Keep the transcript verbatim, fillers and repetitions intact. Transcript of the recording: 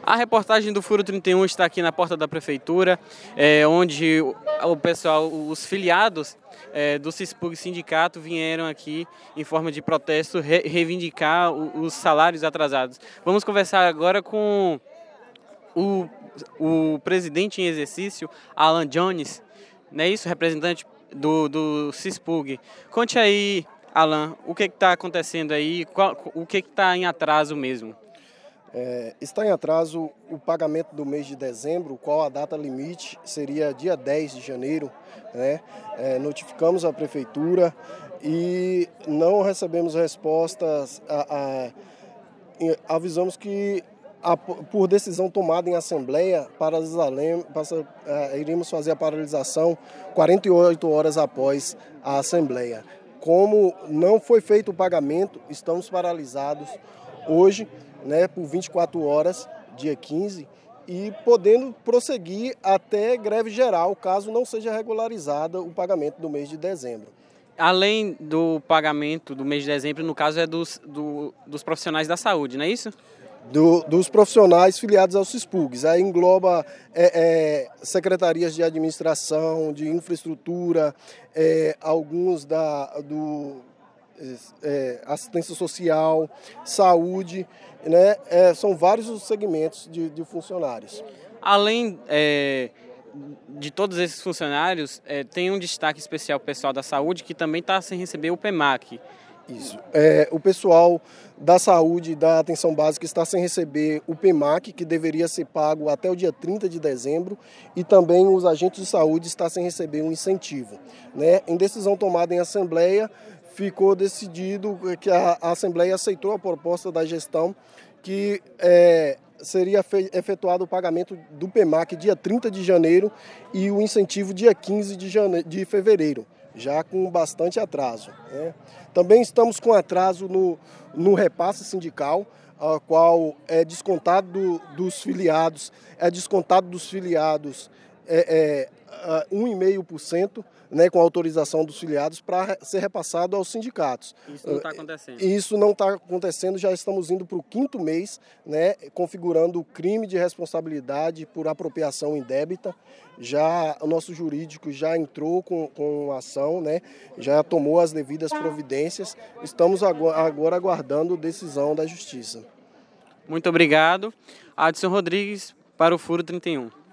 A reportagem do Furo trinta e um está aqui na porta da Prefeitura, é, onde o, o pessoal, os filiados é, do CISPUG Sindicato vieram aqui em forma de protesto re, reivindicar o, os salários atrasados. Vamos conversar agora com o, o presidente em exercício, Alan Jones, não é isso? Representante do, do CISPUG. Conte aí, Alan, o que está acontecendo aí, qual, o que está em atraso mesmo? É, está em atraso o pagamento do mês de dezembro, qual a data limite seria dia dez de janeiro. Né? É, notificamos a Prefeitura e não recebemos respostas. A, a, avisamos que, a, por decisão tomada em Assembleia, paralisaremos, passa, a, iremos fazer a paralisação quarenta e oito horas após a Assembleia. Como não foi feito o pagamento, estamos paralisados hoje, né, por vinte e quatro horas, dia quinze, e podendo prosseguir até greve geral, caso não seja regularizada o pagamento do mês de dezembro. Além do pagamento do mês de dezembro, no caso é dos, do, dos profissionais da saúde, não é isso? Do, dos profissionais filiados aos CISPUGs. Aí engloba é, é, secretarias de administração, de infraestrutura, é, alguns da, do... É, assistência social, saúde, né? É, são vários os segmentos de, de funcionários. Além é, de todos esses funcionários, é, tem um destaque especial para o pessoal da saúde que também está sem receber o P M A C. Isso. É, o pessoal da saúde e da atenção básica está sem receber o P M A C, que deveria ser pago até o dia trinta de dezembro, e também os agentes de saúde estão sem receber um incentivo. Né? Em decisão tomada em Assembleia, ficou decidido que a, a Assembleia aceitou a proposta da gestão que é, seria fe, efetuado o pagamento do P M A C dia trinta de janeiro e o incentivo dia quinze de, jane, de fevereiro, já com bastante atraso. Né? Também estamos com atraso no, no repasse sindical, a qual é descontado do, dos filiados, é descontado dos filiados é, é, um vírgula cinco por cento, né, com autorização dos filiados para ser repassado aos sindicatos. Isso não está acontecendo. Isso não está acontecendo, já estamos indo para o quinto mês, né, configurando o crime de responsabilidade por apropriação indébita. Já o nosso jurídico já entrou com, com a ação, né, já tomou as devidas providências. Estamos agora, agora aguardando decisão da Justiça. Muito obrigado. Adson Rodrigues para o Furo trinta e um.